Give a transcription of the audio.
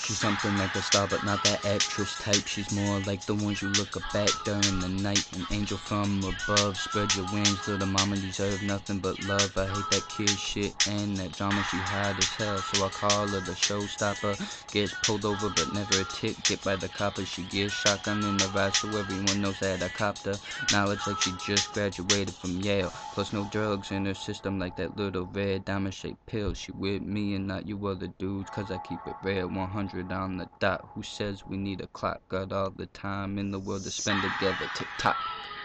She's something like a star, but not that actress type. She's more like the ones you look up at during the night. An angel from above, spread your wings. Little mama deserve nothing but love. I hate that kid shit and that drama. She hot as hell, so I call her the showstopper. Gets pulled over, but never a tick. Get by the copper. She gets shotgun in the ride, so everyone knows that I copped her. Knowledge like she just graduated from Yale. Plus no drugs in her system like that little red diamond shaped pill. She with me and not you other dudes, cause I keep it real. 100 on the dot. Who says we need a clock? Got all the time in the world to spend together. Tick tock.